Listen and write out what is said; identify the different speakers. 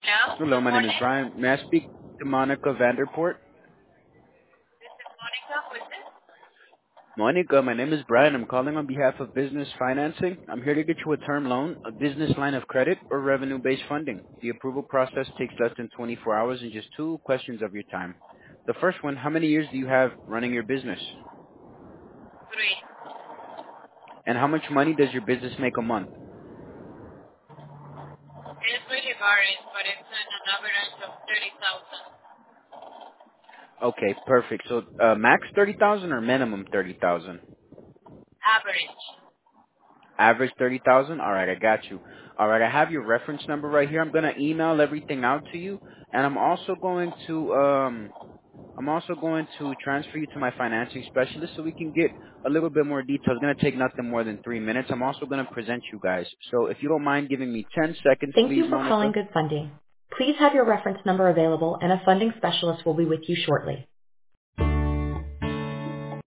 Speaker 1: Hello,
Speaker 2: Hello,
Speaker 1: good
Speaker 2: my name is
Speaker 1: morning.
Speaker 2: Brian. May I speak to Monica Vanderport?
Speaker 1: This is Monica. Who is this?
Speaker 2: Monica, my name is Brian. I'm calling on behalf of business financing. I'm here to get you a term loan, a business line of credit, or revenue-based funding. The approval process takes less than 24 hours and just two questions of your time. The first one, how many years do you have running your business?
Speaker 1: Three.
Speaker 2: And how much money does your business make a month?
Speaker 1: It's really varies, but it's an average of 30,000.
Speaker 2: Okay, perfect. So max 30,000 or minimum 30,000?
Speaker 1: Average.
Speaker 2: Average 30,000? All right, I got you. All right, I have your reference number right here. I'm going to email everything out to you, and I'm also going to transfer you to my financing specialist so we can get a little bit more detail. It's going to take nothing more than 3 minutes. I'm also going to present you guys. So if you don't mind giving me 10 seconds,
Speaker 3: Thank
Speaker 2: please,
Speaker 3: you for calling
Speaker 2: Monica.
Speaker 3: Good Funding. Please have your reference number available and a funding specialist will be with you shortly.